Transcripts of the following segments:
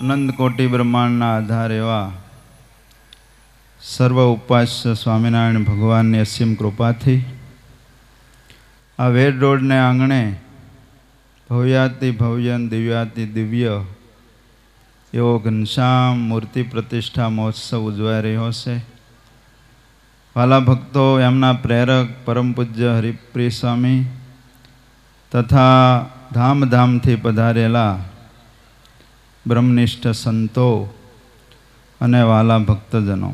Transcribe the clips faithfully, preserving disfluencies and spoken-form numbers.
અનંત કોટી બ્રહ્માંડના આધાર એવા સર્વ ઉપાસ્ય સ્વામિનારાયણ ભગવાનની અસીમ કૃપાથી આ વેડ રોડને આંગણે ભવ્યાતિ ભવ્યન દિવ્યાતિ દિવ્ય એવો ઘનશ્યામ મૂર્તિ પ્રતિષ્ઠા મહોત્સવ ઉજવાઈ રહ્યો છે. વાલા ભક્તો, એમના પ્રેરક પરમ પૂજ્ય હરિપ્રિય સ્વામી તથા ધામધામથી પધારેલા બ્રહ્મનિષ્ઠ સંતો અને વાલા ભક્તજનો,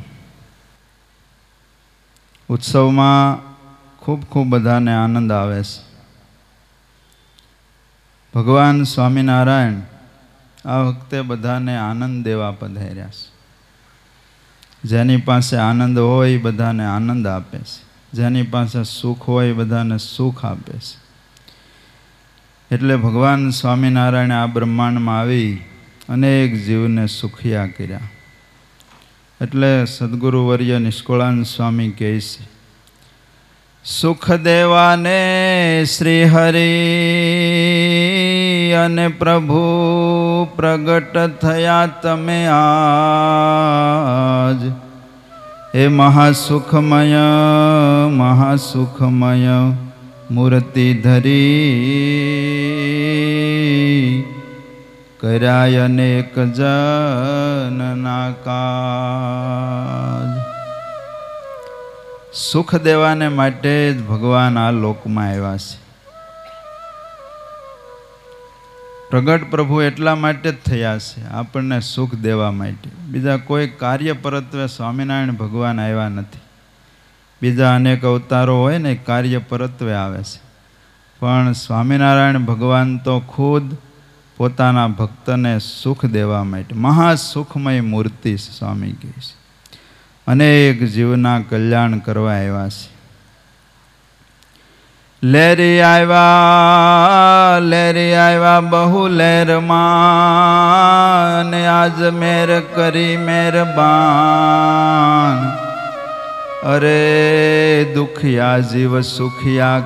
ઉત્સવમાં ખૂબ ખૂબ બધાને આનંદ આવે છે. ભગવાન સ્વામિનારાયણ આ વખતે બધાને આનંદ દેવા પધાર્યા છે. જેની પાસે આનંદ હોય એ બધાને આનંદ આપે છે, જેની પાસે સુખ હોય એ બધાને સુખ આપે છે. એટલે ભગવાન સ્વામિનારાયણે આ બ્રહ્માંડમાં આવી અનેક જીવને સુખિયા કર્યા. એટલે સદગુરુ વર્ય નિષ્કુળાનંદ સ્વામી કહે છે, સુખ દેવાને શ્રી હરિ અને પ્રભુ પ્રગટ થયા તમે આજ. એ મહાસુખમય મહાસુખમય મૂર્તિ ધરી કર્યા અનેક જનના કાજ. સુખ દેવાને માટે જ ભગવાન આ લોકમાં આવ્યા છે. પ્રગટ પ્રભુ એટલા માટે જ થયા છે, આપણને સુખ દેવા માટે. બીજા કોઈ કાર્ય પરત્વે સ્વામિનારાયણ ભગવાન આવ્યા નથી. બીજા અનેક અવતારો હોય ને કાર્ય પરત્વે આવે છે, પણ સ્વામિનારાયણ ભગવાન તો ખુદ પોતાના ભક્તને સુખ દેવા માટે મહાસુખમય મૂર્તિ સ્વામી કહે છે. અનેક જીવના કલ્યાણ કરવા આવ્યા છે. લેરી આવ્યા લેરી આવ્યા બહુ લહેરમાં, અને આજ મેર કરી મહેરબાન. અરે દુખિયા જીવ સુખિયા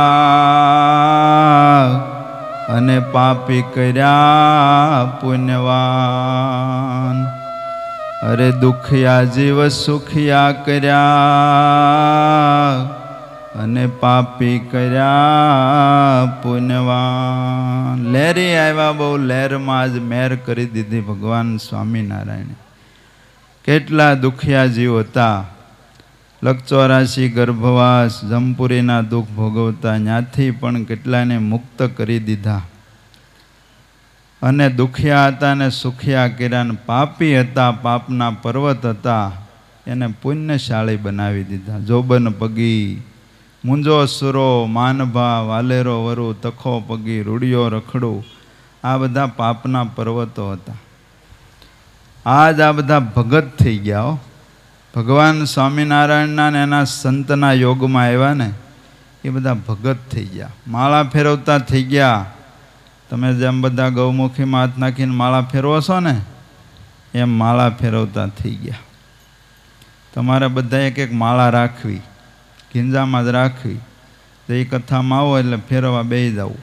કર્યા, અને પાપી કર્યા પુણ્યવાન. અરે દુખિયા જીવ સુખિયા કર્યા, અને પાપી કર્યા પુણ્યવાન. લહેરી આવ્યા બહુ લહેરમાં આજ મેર કરી દીધી ભગવાન સ્વામિનારાયણે. કેટલા દુખિયા જીવ હતા, લક્ષચોરાશી ગર્ભવાસ જમપુરીના દુઃખ ભોગવતા, ત્યાંથી પણ કેટલાને મુક્ત કરી દીધા. અને દુખિયા હતા ને સુખિયા કર્યા, ને પાપી હતા, પાપના પર્વત હતા, એને પુણ્યશાળી બનાવી દીધા. જોબન પગી મુંજો સુરો માનભા વાલેરો વરુ તખો પગી રૂડિયો રખડું, આ બધા પાપના પર્વતો હતા. આજ આ બધા ભગત થઈ ગયા. ભગવાન સ્વામિનારાયણના ને એના સંતના યોગમાં આવ્યા ને એ બધા ભગત થઈ ગયા, માળા ફેરવતા થઈ ગયા. તમે જેમ બધા ગૌમુખીમાં હાથ નાખીને માળા ફેરવો છો ને, એમ માળા ફેરવતા થઈ ગયા. તમારે બધા એક એક માળા રાખવી, ગીંજામાં જ રાખવી. તો એ કથામાં આવો એટલે ફેરવવા બેસી જવું.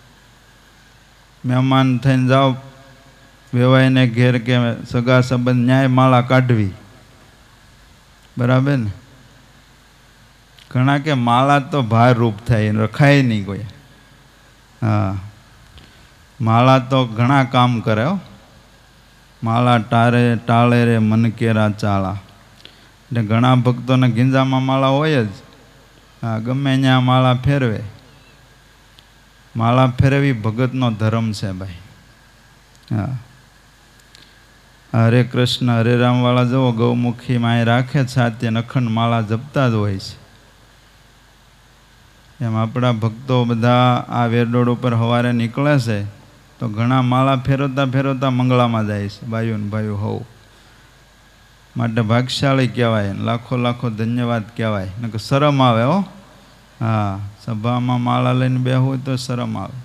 મહેમાન થઈને જાઓ, વેવાઈને ઘેર કે સગા સંબંધ ન્યાય માળા કાઢવી. બરાબર ને? ઘણા કે માળા તો ભાર રૂપ થાય, રખાય નહીં કોઈ. હા, માળા તો ઘણા કામ કરે હો. માળા ટારે ટાળે રે મનકેરા ચાળા. એટલે ઘણા ભક્તોને ગીંજામાં માળા હોય જ. હા, ગમે ત્યાં માળા ફેરવે. માળા ફેરવી ભગતનો ધર્મ છે ભાઈ. હા, હરે કૃષ્ણ હરે રામ વાળા જુઓ, ગૌમુખીમાં અહીં રાખે છાતી અને અખંડ માળા જપતા જ હોય છે. એમ આપણા ભક્તો બધા આ વેરડોળ ઉપર સવારે નીકળે છે તો ઘણા માળા ફેરવતા ફેરવતા મંગળામાં જાય છે. ભાઈઓ ને ભાઈઓ હોવ માટે ભાગ્યશાળી કહેવાય, લાખો લાખો ધન્યવાદ કહેવાય. ને કે શરમ આવે હો. હા, સભામાં માળા લઈને બેહવું તો શરમ આવે.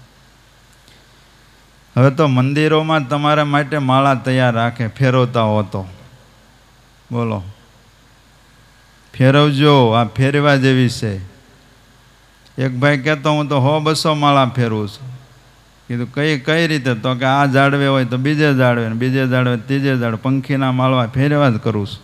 હવે તો મંદિરોમાં તમારા માટે માળા તૈયાર રાખે, ફેરવતા હો તો બોલો, ફેરવજો. આ ફેરવા જેવી છે. એક ભાઈ કહેતો હું તો હો બસો માળા ફેરવું છું. કીધું કઈ કઈ રીતે? તો કે આ જાળવે હોય તો બીજે જાળવે, ને બીજે જાળવે ત્રીજે જાળવે, પંખીના માળવા ફેરવા જ કરું છું.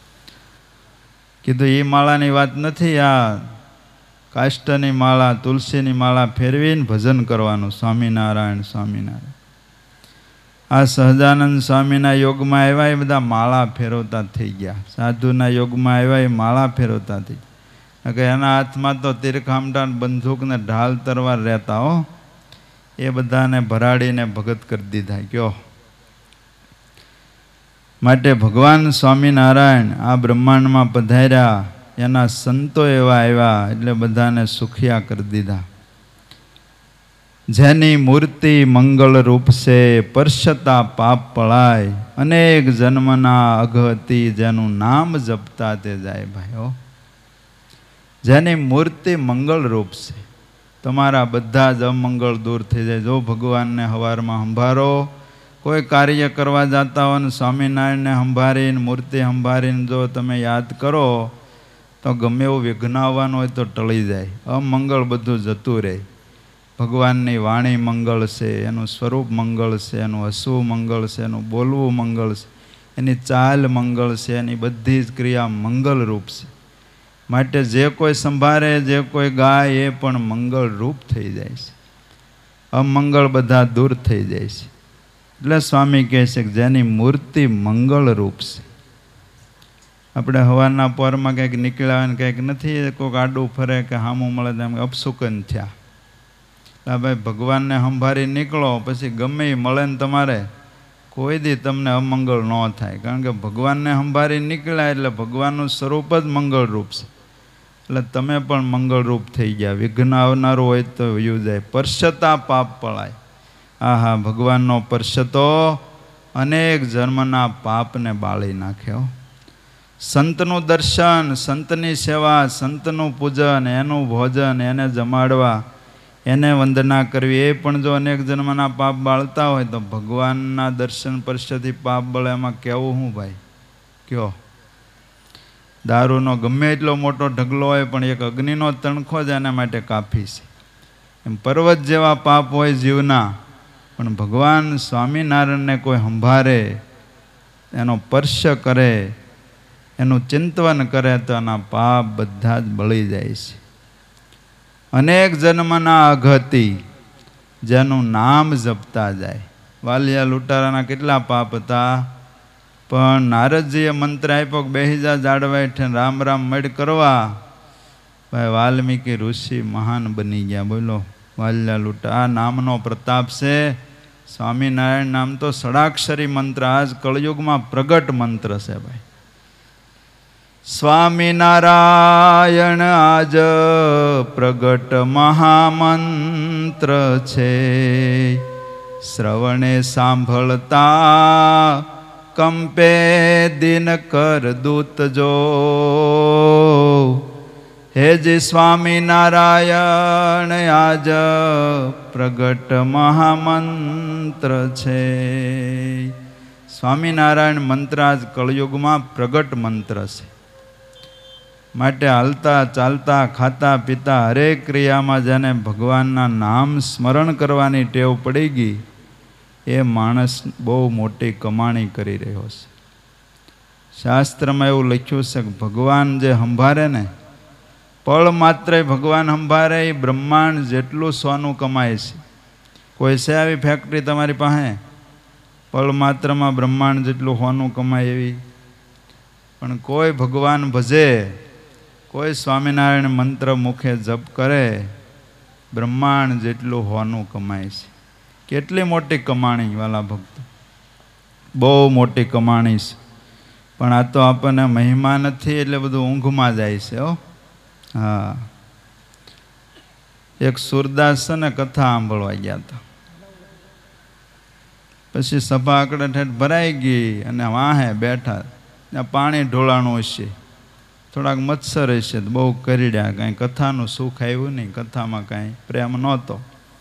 કીધું એ માળાની વાત નથી, આ કાષ્ટની માળા, તુલસીની માળા ફેરવીને ભજન કરવાનું, સ્વામિનારાયણ સ્વામિનારાયણ. આ સહજાનંદ સ્વામીના યોગમાં આવ્યા એ બધા માળા ફેરવતા થઈ ગયા. સાધુના યોગમાં આવ્યા એ માળા ફેરવતા થઈ ગયા. કે એના હાથમાં તો તીરખામટા, બંદૂક ને ઢાલ તરવાર રહેતા હો. એ બધાને ભરાડીને ભગત કરી દીધા. કયો માટે ભગવાન સ્વામિનારાયણ આ બ્રહ્માંડમાં પધાર્યા, એના સંતો એવા આવ્યા એટલે બધાને સુખિયા કરી દીધા. જેની મૂર્તિ મંગળ રૂપ છે, પરશતા પાપ પળાય, અનેક જન્મના અઘતી, જેનું નામ જપતા તે જાય. ભાઈઓ, જેની મૂર્તિ મંગળ રૂપ છે, તમારા બધા જ અમંગળ દૂર થઈ જાય. જો ભગવાનને હવારમાં સંભારો, કોઈ કાર્ય કરવા જતા હો ને સ્વામિનારાયણને સંભારીને, મૂર્તિ સંભારીને જો તમે યાદ કરો તો ગમે એવું વિઘ્ન આવવાનું હોય તો ટળી જાય. અમંગળ બધું જતું રહે. ભગવાનની વાણી મંગળ છે, એનું સ્વરૂપ મંગળ છે, એનું હસવું મંગળ છે, એનું બોલવું મંગળ છે, એની ચાલ મંગળ છે, એની બધી જ ક્રિયા મંગળ રૂપ છે. માટે જે કોઈ સંભાળે, જે કોઈ ગાય, એ પણ મંગળ રૂપ થઈ જાય છે. અમંગળ બધા દૂર થઈ જાય છે. એટલે સ્વામી કહે છે કે જેની મૂર્તિ મંગળ રૂપ છે. આપણે હવારના પોરમાં કંઈક નીકળ્યા ને કંઈક નથી, કોઈક આડું ફરે કે હામું મળે તેમ અપસુકન થયા. એટલે ભાઈ ભગવાનને સંભાળી નીકળો, પછી ગમે એ મળે ને તમારે કોઈ દી તમને અમંગળ ન થાય. કારણ કે ભગવાનને સંભાળી નીકળ્યા એટલે ભગવાનનું સ્વરૂપ જ મંગળ રૂપ છે. એટલે તમે પણ મંગળ રૂપ થઈ ગયા. વિઘ્ન આવનારું હોય તો વયું જાય. પરશતા પાપ પળાય. આ હા, ભગવાનનો પરશતો અનેક જન્મના પાપને બાળી નાખ્યો. સંતનું દર્શન, સંતની સેવા, સંતનું પૂજન, એનું ભોજન, એને જમાડવા, એને વંદના કરવી, એ પણ જો અનેક જન્મના પાપ બાળતા હોય તો ભગવાનના દર્શન પરશથી પાપ બળે. એમાં કેવું હું ભાઈ? કયો દારૂનો ગમે એટલો મોટો ઢગલો હોય પણ એક અગ્નિનો તણખો જ એના માટે કાફી છે. એમ પર્વત જેવા પાપ હોય જીવના, પણ ભગવાન સ્વામિનારાયણને કોઈ સંભારે, એનો સ્પર્શ કરે, એનું ચિંતન કરે તો એના પાપ બધા જ બળી જાય છે. અનેક જન્મના અઘતી, જેનું નામ જપતા જાય. વાલિયા લૂંટારાના કેટલા પાપ હતા, પણ નારદજીએ મંત્ર આપ્યો કે બેહી જા જાડવા હેઠે રામ રામ મડ કરવા. ભાઈ વાલ્મીકી ઋષિ મહાન બની ગયા. બોલો, વાલિયા લૂંટા. આ નામનો પ્રતાપ છે. સ્વામિનારાયણ નામ તો ષડાક્ષરી મંત્ર, આજ કળયુગમાં પ્રગટ મંત્ર છે ભાઈ. સ્વામિનારાયણ આજ પ્રગટ મહામંત્ર છે. શ્રવણે સાંભળતા કંપે દિન કર દૂત જો. હે જી સ્વામિનારાયણ આજ પ્રગટ મહામંત્ર છે. સ્વામિનારાયણ મંત્ર આજ કળયુગમાં પ્રગટ મંત્ર છે. માટે હાલતા ચાલતા ખાતા પીતા હરેક ક્રિયામાં જેને ભગવાનના નામ સ્મરણ કરવાની ટેવ પડી ગઈ, એ માણસ બહુ મોટી કમાણી કરી રહ્યો છે. શાસ્ત્રમાં એવું લખ્યું છે કે ભગવાન જે સંભાળે ને, પળ માત્ર ભગવાન સંભાળે, એ બ્રહ્માંડ જેટલું સોનું કમાય છે. કોઈ છે આવી ફેક્ટરી તમારી પાસે પળ માત્રમાં બ્રહ્માંડ જેટલું સોનું કમાય એવી? પણ કોઈ ભગવાન ભજે, કોઈ સ્વામિનારાયણ મંત્ર મુખે જપ કરે, બ્રહ્માંડ જેટલું હોનું કમાય છે. કેટલી મોટી કમાણી વાલા ભક્તો, બહુ મોટી કમાણી છે. પણ આ તો આપણને મહિમા નથી એટલે બધું ઊંઘમાં જાય છે. હો હા, એક સુરદાસ છે ને કથા સાંભળવા ગયા હતા. પછી સભા આકડે ઠેઠ ભરાઈ ગઈ અને વાહે બેઠા, ત્યાં પાણી ઢોળાણું હશે, થોડાક મચ્છર હશે, તો બહુ કરડ્યા. કાંઈ કથાનું સુખ આવ્યું નહીં, કથામાં કાંઈ પ્રેમ નહોતો.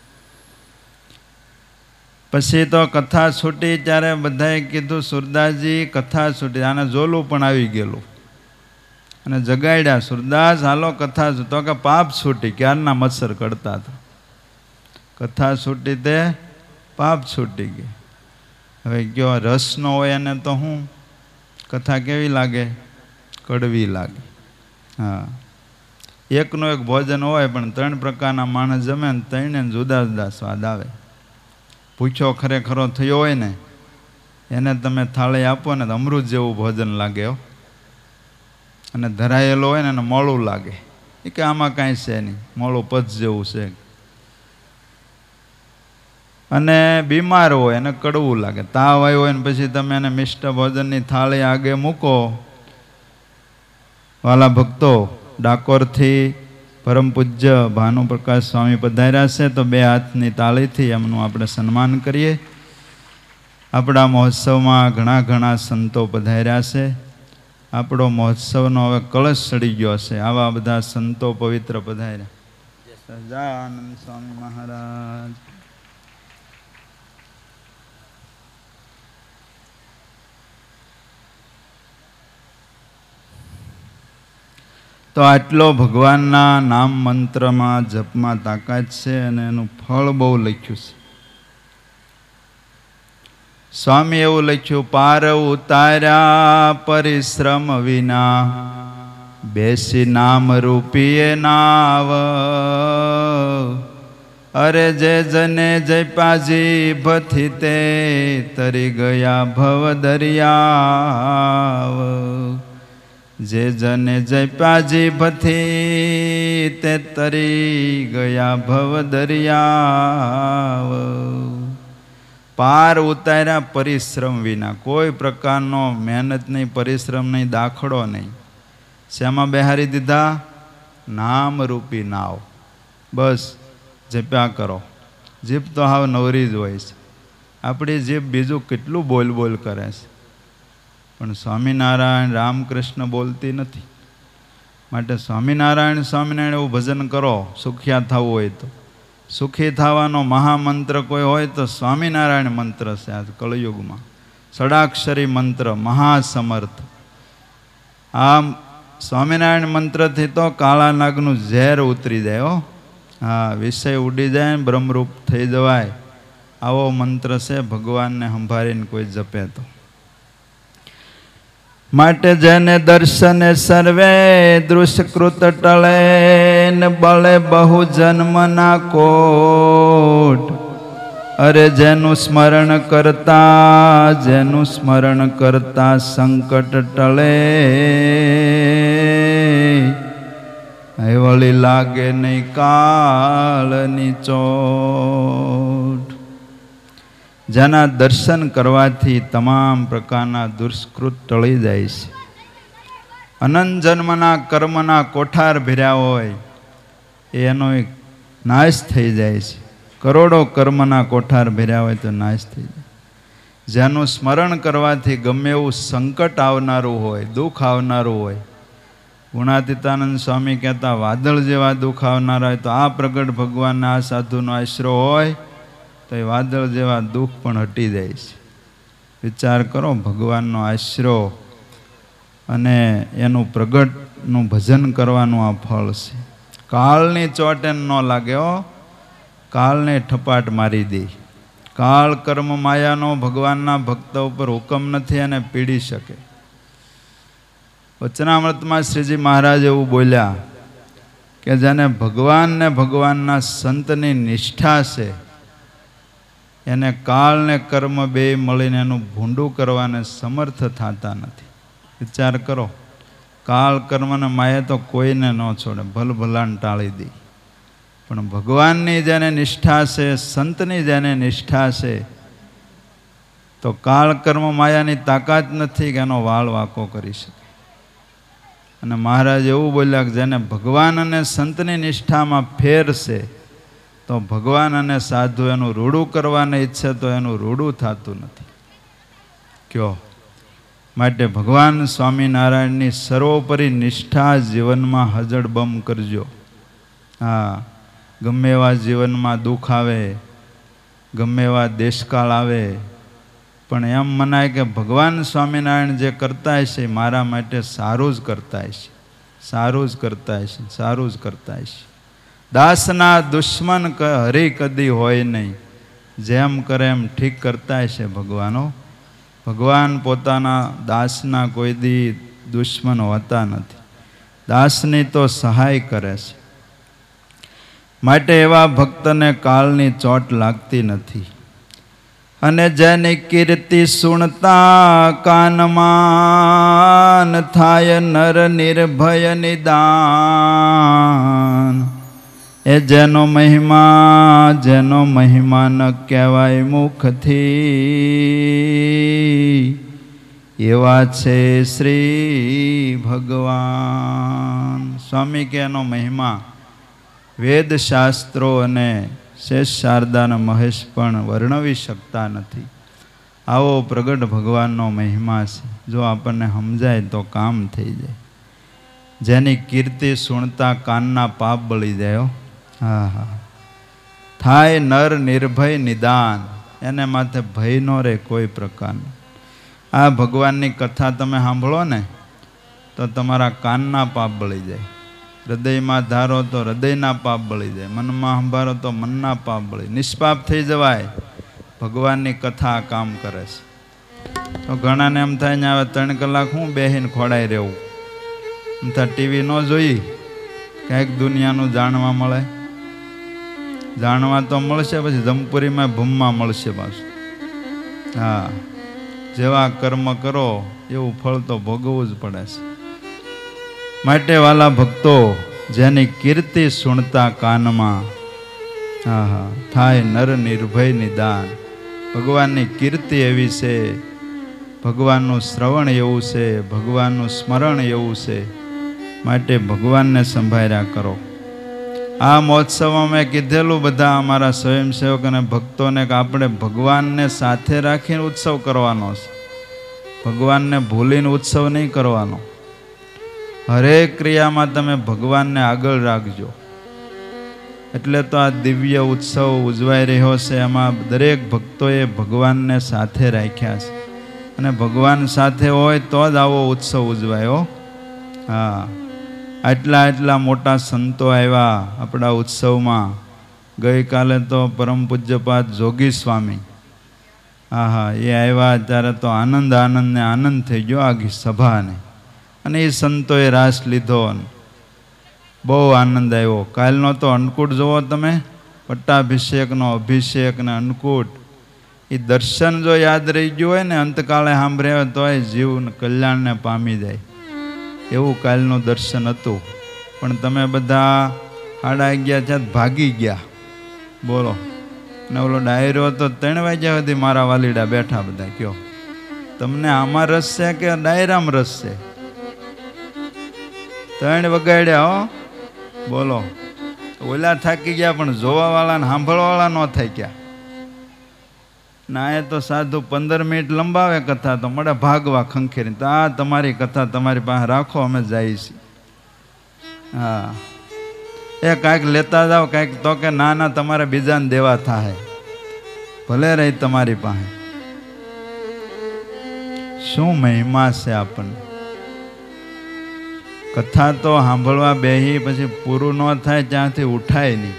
પછી તો કથા છૂટી ત્યારે બધાએ કીધું સુરદાસજી કથા છૂટી, આને જોલું પણ આવી ગયેલું અને જગાડ્યા. સુરદાસ હાલો કથા, તો કે પાપ છૂટી, ક્યારના મચ્છર કરતા હતા. કથા છૂટી તે પાપ છૂટી ગયા. હવે કયો રસ ન હોય એને તો હું કથા કેવી લાગે? કડવી લાગે. હા, એકનો એક ભોજન હોય પણ ત્રણ પ્રકારના માણસ જમે ને ત્રણે જુદા જુદા સ્વાદ આવે. ભૂખ્યો ખરેખરો થયો હોય ને એને તમે થાળી આપો ને તો અમૃત જેવું ભોજન લાગે હો. અને ધરાયેલો હોય ને એને મોળું લાગે, એ કે આમાં કાંઈ છે નહીં, મોળું પચ જેવું છે. અને બીમાર હોય એને કડવું લાગે. તાવ આવ્યો હોય ને પછી તમે એને મિષ્ટ ભોજનની થાળી આગે મૂકો. વાલા ભક્તો, ડાકોરથી પરમ પૂજ્ય ભાનુપ્રકાશ સ્વામી પધાર્યા છે, તો બે હાથની તાળીથી એમનું આપણે સન્માન કરીએ. આપણા મહોત્સવમાં ઘણા ઘણા સંતો પધાર્યા છે. આપણો મહોત્સવનો હવે કળશ ચડી ગયો છે. આવા બધા સંતો પવિત્ર પધાર્યા. સહજાનંદ સ્વામી મહારાજ, તો આટલો ભગવાનના નામ મંત્રમાં જપમાં તાકાત છે અને એનું ફળ બહુ લખ્યું છે. સ્વામી એવું લખ્યું, પાર ઉતાર્યા પરિશ્રમ વિના, બેસી નામ રૂપીએ નાવ. અરે જે જને જયપાજી ભથી તે તરી ગયા ભવ દરિયાવ. જે જને જયપાજી ભથી તે તરી ગયા ભવ દરિયાવ. પાર ઉતાર્યા પરિશ્રમ વિના, કોઈ પ્રકારનો મહેનત નહીં, પરિશ્રમ નહીં, દાખલો નહીં. શેમાં બેહારી દીધા? નામરૂપી નાવ. બસ જપ્યા કરો. જીભ તો હાવ નવરી જ હોય છે. આપણી જીભ બીજું કેટલું બોલ બોલ કરે છે, પણ સ્વામિનારાયણ રામકૃષ્ણ બોલતી નથી. માટે સ્વામિનારાયણ સ્વામિનારાયણ એવું ભજન કરો, સુખ્યા થવું હોય તો. સુખી થવાનો મહામંત્ર કોઈ હોય તો સ્વામિનારાયણ મંત્ર છે. આ કળયુગમાં ષડાક્ષરી મંત્ર મહાસમર્થ. આ સ્વામિનારાયણ મંત્રથી તો કાળા નાગનું ઝેર ઉતરી જાય હો. હા, વિષય ઉડી જાય ને બ્રહ્મરૂપ થઈ જવાય. આવો મંત્ર છે. ભગવાનને સંભાળીને કોઈ જપે તો. માટે જેને દર્શને સર્વે દૃષ્કૃત ટળે ને બળે બહુ જન્મના કોટ. અરે જેનું સ્મરણ કરતા, જેનું સ્મરણ કરતા સંકટ ટળે, વળી લાગે નહીં કાળની ચોટ. જેના દર્શન કરવાથી તમામ પ્રકારના દુષ્કૃત ટળી જાય છે. અનંત જન્મના કર્મના કોઠાર ભર્યા હોય એનો એક નાશ થઈ જાય છે. કરોડો કર્મના કોઠાર ભર્યા હોય તો નાશ થઈ જાય. જેનું સ્મરણ કરવાથી ગમે એવું સંકટ આવનારું હોય, દુઃખ આવનારું હોય. ગુણાતીતાનંદ સ્વામી કહેતા, વાદળ જેવા દુઃખ આવનારા હોય તો આ પ્રગટ ભગવાનના આ સાધુનો આશરો હોય તો એ વાદળ જેવા દુઃખ પણ હટી જાય છે. વિચાર કરો, ભગવાનનો આશરો અને એનું પ્રગટનું ભજન કરવાનું આ ફળ છે. કાળની ચોટ એમ ન લાગે હો. કાળને ઠપાટ મારી દે. કાળ કર્મ માયાનો ભગવાનના ભક્ત ઉપર હુકમ નથી અને પીડી શકે. વચનામૃતમાં શ્રીજી મહારાજ એવું બોલ્યા કે જેને ભગવાનને ભગવાનના સંતની નિષ્ઠા છે એને કાળ ને કર્મ બે મળીને એનું ભૂંડું કરવાને સમર્થ થતા નથી. વિચાર કરો, કાળ કર્મને માયા તો કોઈને ન છોડે, ભલ ભલાને ટાળી દે. પણ ભગવાનની જેને નિષ્ઠા છે, સંતની જેને નિષ્ઠા છે, તો કાળ કર્મ માયાની તાકાત નથી કે એનો વાળ વાંકો કરી શકે. અને મહારાજ એવું બોલ્યા કે જેને ભગવાન અને સંતની નિષ્ઠામાં ફેર છે તો ભગવાન અને સાધુ એનું રૂડું કરવાને ઈચ્છે તો એનું રૂડું થતું નથી. કયો? માટે ભગવાન સ્વામિનારાયણની સર્વોપરી નિષ્ઠા જીવનમાં હજળબમ કરજો. હા, ગમે એવા જીવનમાં દુઃખ આવે, ગમે એવા દેશકાળ આવે, પણ એમ મનાય કે ભગવાન સ્વામિનારાયણ જે કરતા હશે મારા માટે સારું જ કરતા હશે, સારું જ કરતા હશે, સારું જ કરતા હશે. દાસના દુશ્મન હરી કદી હોય નહીં, જેમ કરે એમ ઠીક કરતા હશે ભગવાનો. ભગવાન પોતાના દાસના કોઈ દી દુશ્મન હોતા નથી, દાસની તો સહાય કરે છે. માટે એવા ભક્તને કાળની ચોટ લાગતી નથી. અને જેની કીર્તિ સુણતા કાનમાં થાય નર નિર્ભય નિદાન. એ જેનો મહિમા જેનો મહિમા ન કહેવાય મુખથી, એવા છે શ્રી ભગવાન. સ્વામી કે એનો મહિમા વેદ શાસ્ત્રો અને શેષ શારદાના મહેશ પણ વર્ણવી શકતા નથી. આવો પ્રગટ ભગવાનનો મહિમા છે. જો આપણને સમજાય તો કામ થઈ જાય. જેની કીર્તિ સુણતા કાનના પાપ બળી જાય. હા હા થાય નર નિર્ભય નિદાન. એને માથે ભય ન રહે કોઈ પ્રકારનો. આ ભગવાનની કથા તમે સાંભળો ને તો તમારા કાનના પાપ બળી જાય. હૃદયમાં ધારો તો હૃદયના પાપ બળી જાય. મનમાં સંભાળો તો મનના પાપ બળી. નિષ્પાપ થઈ જવાય. ભગવાનની કથા આ કામ કરે છે. તો ઘણાને એમ થાય ને હવે ત્રણ કલાક હું બેહીને ખોડાઈ રહેવું, એમ થાય ટીવી ન જોઈ, કંઈક દુનિયાનું જાણવા મળે. જાણવા તો મળશે, પછી જમપુરીમાં ભૂમમાં મળશે પાછું. હા, જેવા કર્મ કરો એવું ફળ તો ભોગવવું જ પડે છે. માટે વાલા ભક્તો, જેની કીર્તિ સુણતા કાનમાં હા હા થાય નર નિર્ભય નિદાન. ભગવાનની કીર્તિ એવી છે, ભગવાનનું શ્રવણ એવું છે, ભગવાનનું સ્મરણ એવું છે. માટે ભગવાનને સંભાળ્યા કરો. આ મહોત્સવમાં મેં કીધેલું બધા અમારા સ્વયંસેવક અને ભક્તોને કે આપણે ભગવાનને સાથે રાખીને ઉત્સવ કરવાનો છે. ભગવાનને ભૂલીને ઉત્સવ નહીં કરવાનો. હરેક ક્રિયામાં તમે ભગવાનને આગળ રાખજો. એટલે તો આ દિવ્ય ઉત્સવ ઉજવાઈ રહ્યો છે. એમાં દરેક ભક્તોએ ભગવાનને સાથે રાખ્યા છે. અને ભગવાન સાથે હોય તો જ આવો ઉત્સવ ઉજવાયો. હા, આટલા આટલા મોટા સંતો આવ્યા આપણા ઉત્સવમાં. ગઈકાલે તો પરમ પૂજ્યપાદ જોગી સ્વામી, હા હા એ આવ્યા ત્યારે તો આનંદ આનંદ ને આનંદ થઈ ગયો આખી સભાને. અને એ સંતોએ રાસ લીધો, બહુ આનંદ આવ્યો. કાલનો તો અન્નકૂટ જુઓ તમે, પટ્ટાભિષેકનો અભિષેક ને અન્નકૂટ, એ દર્શન જો યાદ રહી ગયું હોય ને, અંતકાળે સાંભળ્યા હોય તોય જીવ કલ્યાણને પામી જાય. એવું કાલનું દર્શન હતું. પણ તમે બધા સાડા અગિયાર છે ભાગી ગયા, બોલો. ને ઓલો ડાયરો તો ત્રણ વાગ્યા સુધી મારા વાલીડા બેઠા બધા. કયો તમને આમાં રસ છે કે ડાયરામાં રસ છે? ત્રણ વગાડ્યા હો, બોલો. ઓલા થાકી ગયા પણ જોવાવાળા ને સાંભળવાવાળા ન થાક્યા. ના એ તો સાધુ પંદર મિનિટ લંબાવે કથા તો મળે ભાગવા ખંખેરી. તો આ તમારી કથા તમારી પાસે રાખો, અમે જઈએ છીએ. હા, એ કાંઈક લેતા જાઓ કાંઈક. તો કે ના ના તમારે બીજાને દેવા થાય, ભલે રહી તમારી પાસે. શું મહિમા છે આપણને. કથા તો સાંભળવા બેહી પછી પૂરું ન થાય ત્યાંથી ઉઠાય નહીં.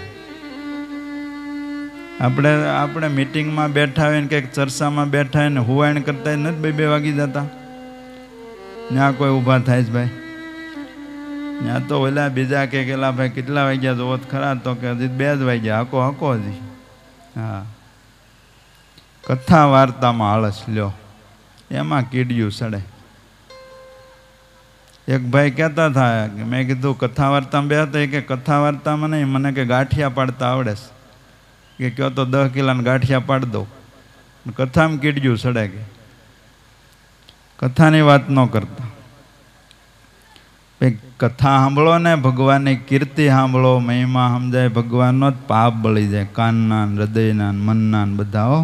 આપણે આપણે મિટિંગમાં બેઠા હોય ને કંઈક ચર્ચામાં બેઠા હોય ને હુવાણ કરતા નથી બે બે વાગી જતા. ત્યાં કોઈ ઊભા થાય છે ભાઈ? ત્યાં તો ઓલા બીજા કે કેલા ભાઈ કેટલા વાગ્યા જોવો ખરા? તો કે હજી બે જ વાગ્યા. હકો હકો હજી. હા, કથા વાર્તામાં આળસ લ્યો, એમાં કીડિયું સડે. એક ભાઈ કહેતા હતા કે મેં કીધું કથા વાર્તામાં બે હતા, કે કથા વાર્તામાં નહીં, મને કે ગાંઠિયા પાડતા આવડે છે, કે કહો તો દસ કિલોના ગાંઠિયા પાડી દો. કથામાં કીડિયું સડે. કે કથાની વાત ન કરતા. કથા સાંભળો ને, ભગવાનની કીર્તિ સાંભળો, મહિમા સમજાય, ભગવાનનો જ પાપ બળી જાય. કાનના હૃદયના મનના બધા.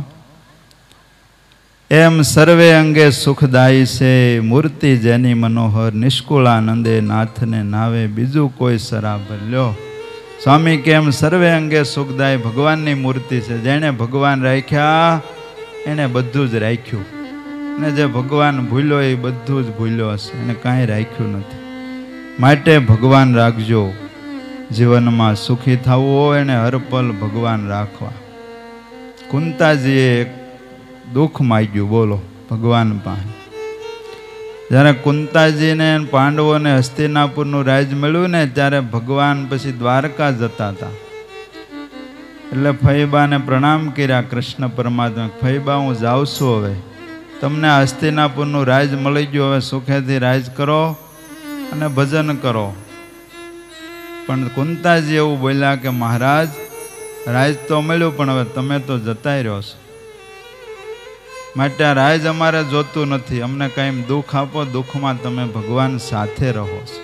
એમ સર્વે અંગે સુખદાયી છે મૂર્તિ જેની મનોહર, નિષ્કુળાનંદે નાથને નાવે બીજું કોઈ સરાબર. લ્યો સ્વામી કેમ સર્વે અંગે સુખદાયી ભગવાનની મૂર્તિ છે. જેણે ભગવાન રાખ્યા એને બધું જ રાખ્યું, અને જે ભગવાન ભૂલ્યો એ બધું જ ભૂલ્યો હશે, એને કાંઈ રાખ્યું નથી. માટે ભગવાન રાખજો. જીવનમાં સુખી થવું હોય એને હર પલ ભગવાન રાખવા. કુંતાજીએ એક દુઃખ માગ્યું, બોલો, ભગવાન પાસે. જ્યારે કુંતાજીને પાંડવોને હસ્તિનાપુરનું રાજ મળ્યું ને ત્યારે ભગવાન પછી દ્વારકા જતા હતા. એટલે ફઈબાને પ્રણામ કર્યા કૃષ્ણ પરમાત્મા. ફઈબા, હું જાઉં છું, હવે તમને હસ્તિનાપુરનું રાજ મળી ગયું, હવે સુખેથી રાજ કરો અને ભજન કરો. પણ કુંતાજી એવું બોલ્યા કે મહારાજ, રાજ તો મળ્યું પણ હવે તમે તો જતાય રહ્યો છો, માટે આ રાજ અમારે જોતું નથી. અમને કંઈ દુઃખ આપો, દુઃખમાં તમે ભગવાન સાથે રહો છો.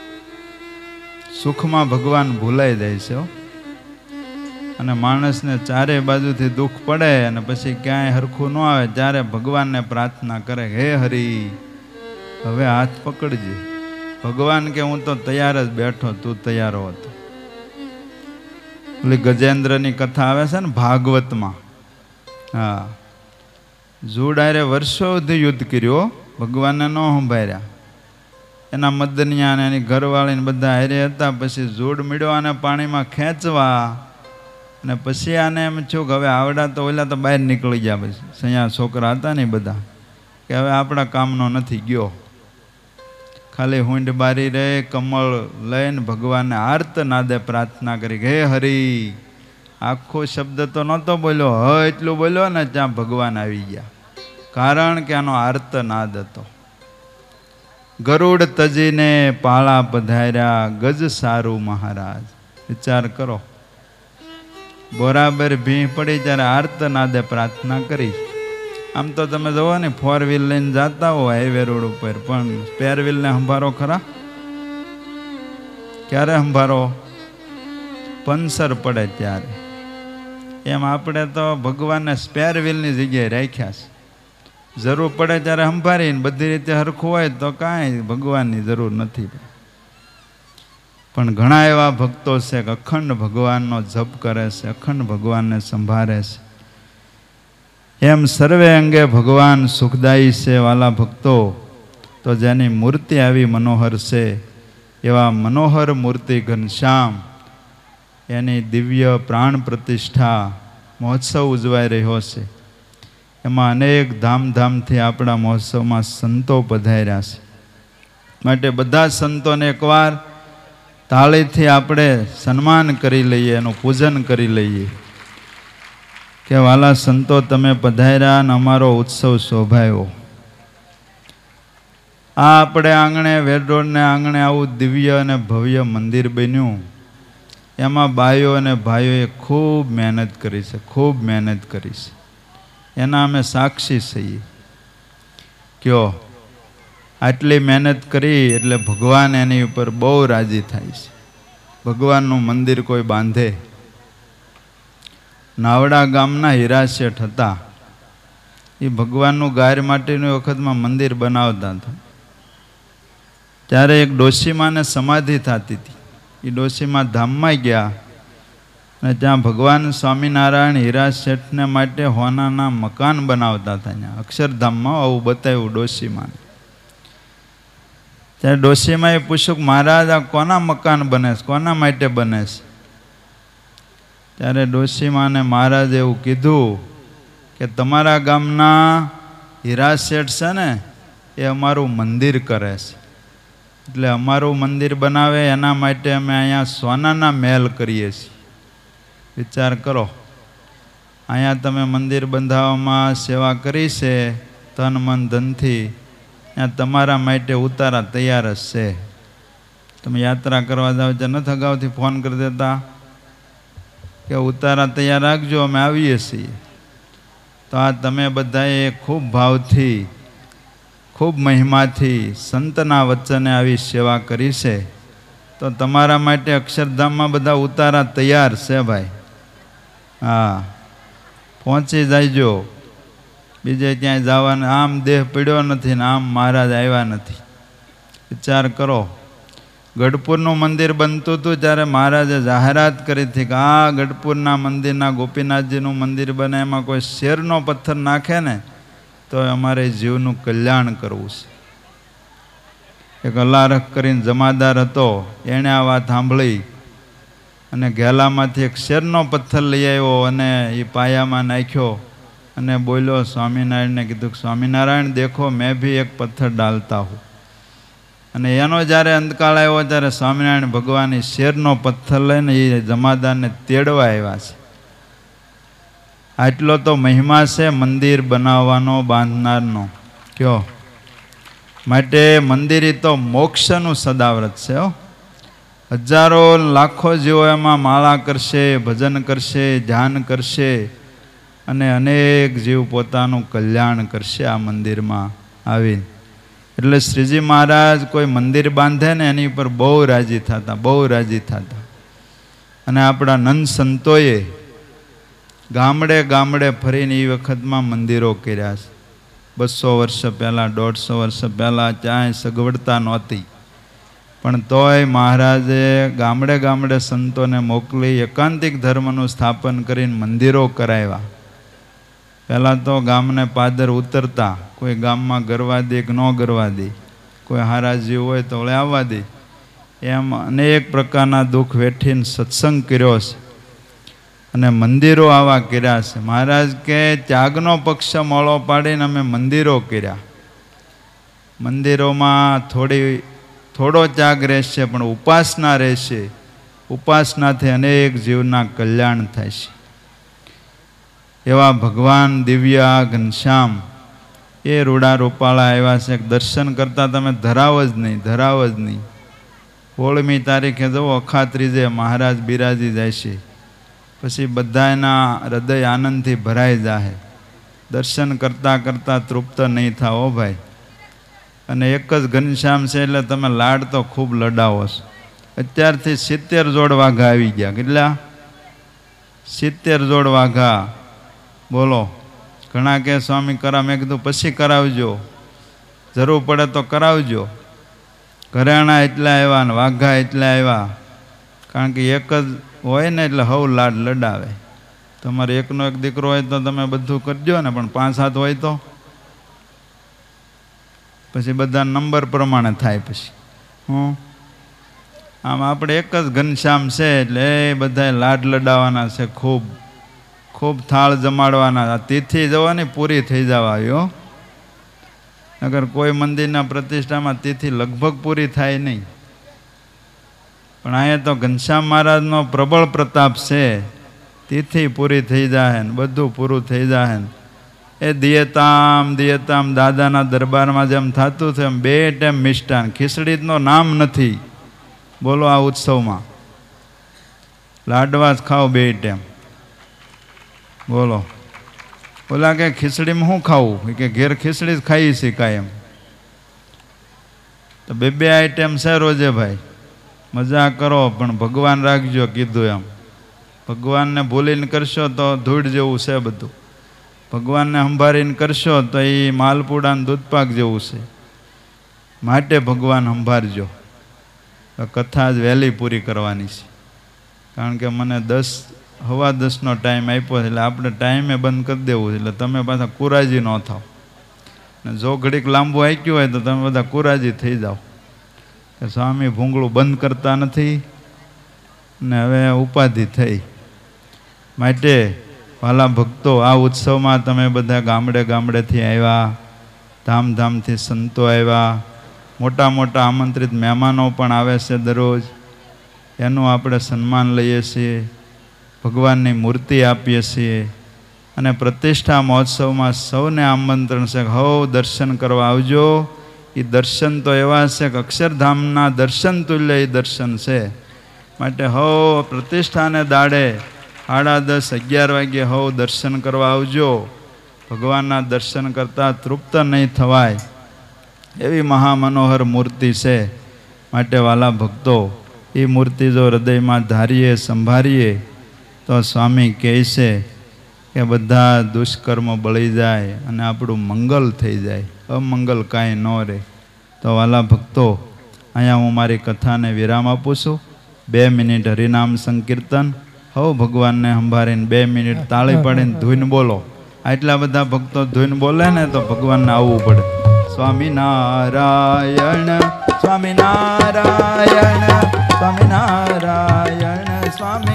સુખમાં ભગવાન ભૂલાઈ જાય છે. અને માણસને ચારે બાજુથી દુઃખ પડે અને પછી ક્યાંય હરખું ન આવે ત્યારે ભગવાનને પ્રાર્થના કરે, હે હરી, હવે હાથ પકડજે. ભગવાન કે હું તો તૈયાર જ બેઠો, તું તૈયાર હતો. એટલે ગજેન્દ્રની કથા આવે છે ને ભાગવતમાં. હા, જોડાયરે વર્ષો સુધી યુદ્ધ કર્યો, ભગવાનને ન સંભાળ્યા. એના મદનિયા ને એની ઘરવાળીને બધા હારે હતા. પછી જોડ મળ્યો આને પાણીમાં ખેંચવા, અને પછી આને એમ થયું કે હવે આવડા તો ઓલા તો બહાર નીકળી ગયા. પછી સૈયા છોકરા હતા ને બધા કે હવે આપણા કામનો નથી ગયો. ખાલી હુંડ બારી રહે, કમળ લઈને ભગવાનને આર્ત નાદે પ્રાર્થના કરી, હે હરી. આખો શબ્દ તો નહોતો બોલ્યો, હ એટલું બોલ્યો ને ત્યાં ભગવાન આવી ગયા. કારણ કે આનો આર્ત નાદ હતો. ગરુડ તજીને પાળા પધાર્યા, ગજ સારું મહારાજ. વિચાર કરો, બરાબર ભીં પડી ત્યારે આર્તનાદે પ્રાર્થના કરી. આમ તો તમે જુઓ ને, ફોર વ્હીલ લઈને જતા હો હાઈવે રોડ ઉપર, પણ સ્પેર વ્હીલને સંભારો ખરા? ક્યારે સંભારો? પંચર પડે ત્યારે. એમ આપણે તો ભગવાનને સ્પેર વ્હીલની જગ્યાએ રાખ્યા છે. જરૂર પડે ત્યારે સંભાળીને બધી રીતે હરખું હોય તો કાંઈ ભગવાનની જરૂર નથી. પણ ઘણા એવા ભક્તો છે કે અખંડ ભગવાનનો જપ કરે છે, અખંડ ભગવાનને સંભાળે છે. એમ સર્વે અંગે ભગવાન સુખદાયી છે. વાલા ભક્તો, તો જેની મૂર્તિ આવી મનોહર છે, એવા મનોહર મૂર્તિ ઘનશ્યામ, એની દિવ્ય પ્રાણ પ્રતિષ્ઠા મહોત્સવ ઉજવાઈ રહ્યો છે. એમાં અનેક ધામધામથી આપણા મહોત્સવમાં સંતો પધાર્યા છે. માટે બધા સંતોને એકવાર તાળીથી આપણે સન્માન કરી લઈએ, એનું પૂજન કરી લઈએ કે વાલા સંતો, તમે પધાર્યા અને અમારો ઉત્સવ શોભાયો. આ આપણે આંગણે, વેડરોડને આંગણે આવું દિવ્ય અને ભવ્ય મંદિર બન્યું. એમાં બાઈઓ અને ભાઈઓએ ખૂબ મહેનત કરી છે, ખૂબ મહેનત કરી છે. એના અમે સાક્ષી છીએ. કયો, આટલી મહેનત કરી એટલે ભગવાન એની ઉપર બહુ રાજી થાય છે. ભગવાનનું મંદિર કોઈ બાંધે. નાવડા ગામના હીરા શેઠ હતા. એ ભગવાનનું ગાય માટેની વખતમાં મંદિર બનાવતા હતા. ત્યારે એક ડોશીમાને સમાધિ થતી હતી. એ ડોશીમા ધામમાં ગયા અને ત્યાં ભગવાન સ્વામિનારાયણ હીરા શેઠને માટે હોનાના મકાન બનાવતા હતા. ત્યાં અક્ષરધામમાં આવું બતાવ્યું ડોશીમાને. ત્યારે ડોશીમાએ પૂછ્યું કે મહારાજ, આ કોના મકાન બને છે, કોના માટે બને છે? ત્યારે ડોશીમાને મહારાજે એવું કીધું કે તમારા ગામના હીરા શેઠ છે ને, એ અમારું મંદિર કરે છે, એટલે અમારું મંદિર બનાવે એના માટે અમે અહીંયા સોનાના મહેલ કરીએ છીએ. વિચાર કરો, અહીંયા તમે મંદિર બંધાવવામાં સેવા કરી છે તન મન ધનથી, ત્યાં તમારા માટે ઉતારા તૈયાર જ છે. તમે યાત્રા કરવા જાઓ ત્યાં નથી અગાઉથી ફોન કરી દેતા કે ઉતારા તૈયાર રાખજો, અમે આવીએ છીએ. તો આ તમે બધાએ ખૂબ ભાવથી, ખૂબ મહિમાથી સંતના વચને આવી સેવા કરી છે, તો તમારા માટે અક્ષરધામમાં બધા ઉતારા તૈયાર છે ભાઈ. હા, પહોંચી જાયજો. બીજે ક્યાંય જવાનું આમ દેહ પડ્યો નથી ને આમ મહારાજ આવ્યા નથી. વિચાર કરો, ગઢપુરનું મંદિર બનતું હતું ત્યારે મહારાજે જાહેરાત કરી હતી કે આ ગઢપુરના મંદિરના ગોપીનાથજીનું મંદિર બને, એમાં કોઈ શેરનો પથ્થર નાખે ને તો અમારે જીવનું કલ્યાણ કરવું છે. એક અલારખ કરીને જમાદાર હતો, એણે આ વાત સાંભળી અને ઘેલામાંથી એક શેરનો પથ્થર લઈ આવ્યો અને એ પાયામાં નાખ્યો અને બોલ્યો સ્વામિનારાયણને કીધું કે સ્વામિનારાયણ દેખો મેં ભી એક પથ્થર ડાલતા હું. અને એનો જ્યારે અંતકાળ આવ્યો ત્યારે સ્વામિનારાયણ ભગવાન એ શેરનો પથ્થર લઈને એ જમાદારને તેડવા આવ્યા છે. આટલો તો મહિમા છે મંદિર બનાવવાનો, બાંધનારનો. કયો માટે મંદિર તો મોક્ષનું સદાવ્રત છે. હો, હજારો લાખો જીવો એમાં માળા કરશે, ભજન કરશે, ધ્યાન કરશે અને અનેક જીવ પોતાનું કલ્યાણ કરશે આ મંદિરમાં આવીને. એટલે શ્રીજી મહારાજ કોઈ મંદિર બાંધે ને એની પર બહુ રાજી થતા, બહુ રાજી થતા. અને આપણા નંદ સંતોએ ગામડે ગામડે ફરીને એ વખતમાં મંદિરો કર્યા છે. બસો વર્ષ પહેલાં, દોઢસો વર્ષ પહેલાં ક્યાંય સગવડતા નહોતી, પણ તોય મહારાજે ગામડે ગામડે સંતોને મોકલી એકાંતિક ધર્મનું સ્થાપન કરીને મંદિરો કરાવ્યા. પહેલાં તો ગામને પાદર ઉતરતા, કોઈ ગામમાં ગરવા દે કે ન ગરવા દે, કોઈ હારા જીવ હોય તો વળે આવવા દે, એમ અનેક પ્રકારના દુઃખ વેઠીને સત્સંગ કર્યો છે અને મંદિરો આવા કર્યા છે. મહારાજ કે ત્યાગનો પક્ષ મોળો પાડીને અમે મંદિરો કર્યા. મંદિરોમાં થોડી થોડો ત્યાગ રહેશે પણ ઉપાસના રહેશે. ઉપાસનાથી અનેક જીવના કલ્યાણ થાય છે. એવા ભગવાન દિવ્ય ઘનશ્યામ એ રૂડા રૂપાળા આવ્યા છે. દર્શન કરતાં તમે ધરાવ જ નહીં, ધરાવ જ નહીં. સોળમી તારીખે જવો અખાત્રીજે મહારાજ બિરાજી જાય છે. પછી બધા એના હૃદય આનંદથી ભરાઈ જાય. દર્શન કરતાં કરતાં તૃપ્ત નહીં થાઓ ભાઈ. અને એક જ ઘનશ્યામ છે એટલે તમે લાડ તો ખૂબ લડાવો છો. અત્યારથી સિત્તેર જોડ વાઘા આવી ગયા. કેટલા? સિત્તેર જોડ વાઘા. બોલો. ઘણા કે સ્વામી કરા, મેં કીધું પછી કરાવજો, જરૂર પડે તો કરાવજો. ઘરેણા એટલા આવ્યા ને વાઘા એટલા આવ્યા, કારણ કે એક જ હોય ને એટલે હવ લાડ લડાવે. તમારે એકનો એક દીકરો હોય તો તમે બધું કરજો ને, પણ પાંચ સાત હોય તો પછી બધા નંબર પ્રમાણે થાય. પછી હું આમ આપણે એક જ ઘનશ્યામ છે એટલે એ બધા લાડ લડાવવાના છે. ખૂબ ખૂબ થાળ જમાડવાના. આ તિથિ જવાની પૂરી થઈ જવા આવ્યો. અગર કોઈ મંદિરના પ્રતિષ્ઠામાં તિથિ લગભગ પૂરી થાય નહીં, પણ અહીંયા તો ઘનશ્યામ મહારાજનો પ્રબળ પ્રતાપ છે. તિથિ પૂરી થઈ જાય ને બધું પૂરું થઈ જાય ને એ દિયતામ દિયતામ દાદાના દરબારમાં જેમ થતું છે એમ બે ટાઈમ મિષ્ટાન. ખીચડીનું નામ નથી. બોલો આ ઉત્સવમાં લાડવા જ ખાઓ બે ટાઈમ. બોલો. ઓલા કે ખીચડીમાં શું ખાવું? કે ઘેર ખીચડી જ ખાઈ છે કાયમ. તો બે બે આઈટમ છે રોજે ભાઈ. મજા કરો પણ ભગવાન રાખજો કીધું એમ. ભગવાનને ભૂલીને કરશો તો ધૂળ જેવું છે બધું. ભગવાનને સંભાળીને કરશો તો એ માલપુડાનું દૂધપાક જેવું છે. માટે ભગવાન સંભાળજો. કથા જ વહેલી પૂરી કરવાની છે, કારણ કે મને દસ હવા દસનો ટાઈમ આપ્યો છે એટલે આપણે ટાઈમે બંધ કરી દેવું છે. એટલે તમે પાછા કુરાજી ન થાવ. ને જો ઘડીક લાંબુ આંક્યું હોય તો તમે બધા કુરાજી થઈ જાઓ કે સ્વામી ભૂંગળું બંધ કરતા નથી ને હવે ઉપાધિ થઈ. માટે વાલા ભક્તો, આ ઉત્સવમાં તમે બધા ગામડે ગામડેથી આવ્યા, ધામધામથી સંતો આવ્યા, મોટા મોટા આમંત્રિત મહેમાનો પણ આવે છે દરરોજ. એનું આપણે સન્માન લઈએ છીએ, ભગવાનની મૂર્તિ આપીએ છીએ. અને પ્રતિષ્ઠા મહોત્સવમાં સૌને આમંત્રણ છે, હવ દર્શન કરવા આવજો. એ દર્શન તો એવા છે કે અક્ષરધામના દર્શન તુલ્ય એ દર્શન છે. માટે હવ પ્રતિષ્ઠાને દાડે સાડા દસ અગિયાર વાગ્યે હવ દર્શન કરવા આવજો. ભગવાનના દર્શન કરતાં તૃપ્ત નહીં થવાય એવી મહામનોહર મૂર્તિ છે. માટે વાલા ભક્તો, એ મૂર્તિ જો હૃદયમાં ધારીએ, સંભાળીએ તો સ્વામી કહે છે કે બધા દુષ્કર્મ બળી જાય અને આપણું મંગલ થઈ જાય, અમંગલ કાંઈ ન રહે. તો વાલા ભક્તો, અહીંયા હું મારી કથાને વિરામ આપું છું. બે મિનિટ હરિનામ સંકીર્તન. હવ ભગવાનને સંભાળીને બે મિનિટ તાળી પાડીને ધૂન બોલો. આટલા બધા ભક્તો ધૂન બોલે ને તો ભગવાનને આવવું પડે. સ્વામિનારાયણ સ્વામિનારાયણ સ્વામિનારાયણ સ્વામી